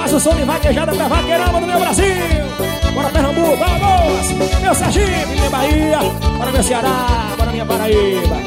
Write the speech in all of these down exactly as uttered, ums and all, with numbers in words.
Faz o som de vaquejada pra vaqueirama do meu Brasil. Bora Pernambuco, vamos! Meu Sergipe, minha Bahia. Bora meu Ceará, bora minha Paraíba.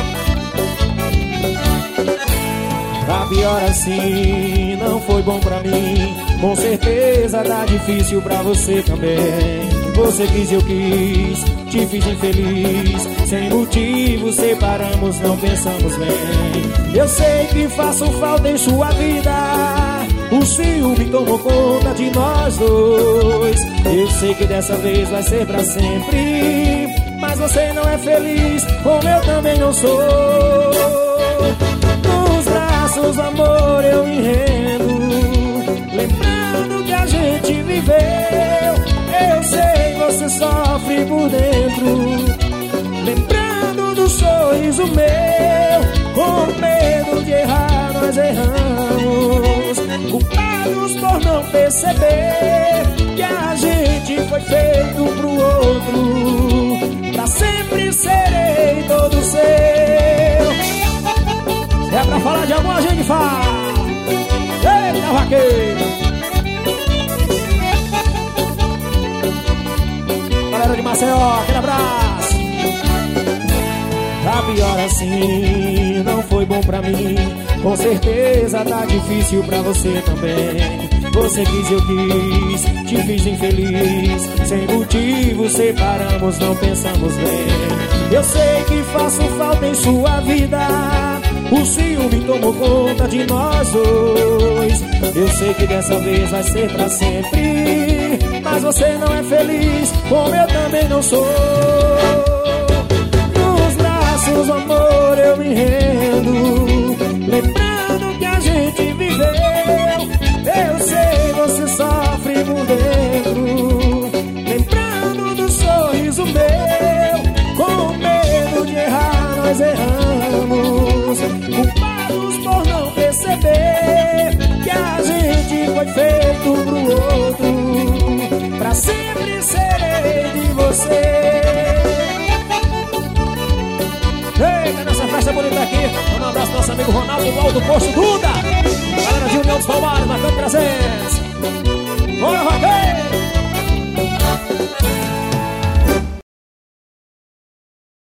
Tá pior assim, não foi bom pra mim. Com certeza tá difícil pra você também. Você quis, eu quis, te fiz infeliz. Sem motivo separamos, não pensamos bem. Eu sei que faço falta em sua vida. O ciúme tomou conta de nós dois. Eu sei que dessa vez vai ser pra sempre. Mas você não é feliz, como eu também não sou. Nos braços do amor eu me rendo, lembrando que a gente viveu. Eu sei, você sofre por dentro, lembrando do sorriso meu. Com medo de errar nós erramos, culpados por não perceber que a gente foi feito pro outro. Pra sempre serei todo seu. É pra falar de amor a gente fala. Eita vaqueiro. Galera de Maceió, aquele abraço. Tá pior assim, não foi bom pra mim. Com certeza tá difícil pra você também. Você quis, eu quis, te fiz infeliz. Sem motivo separamos, não pensamos bem. Eu sei que faço falta em sua vida. O ciúme tomou conta de nós dois. Eu sei que dessa vez vai ser pra sempre. Mas você não é feliz, como eu também não sou. Nos braços do amor eu me rendo, lembrando que a gente viveu. Eu sei, você sofre por dentro, lembrando do sorriso meu. Com medo de errar nós erramos, culpados por não perceber que a gente foi feito pro outro. Pra sempre serei de você. Eita, nessa festa bonita aqui, um abraço pro nosso amigo Ronaldo, do Alto Posto Duda. Galera de União dos Palmares, marcando presença. Bora, vaqueiro!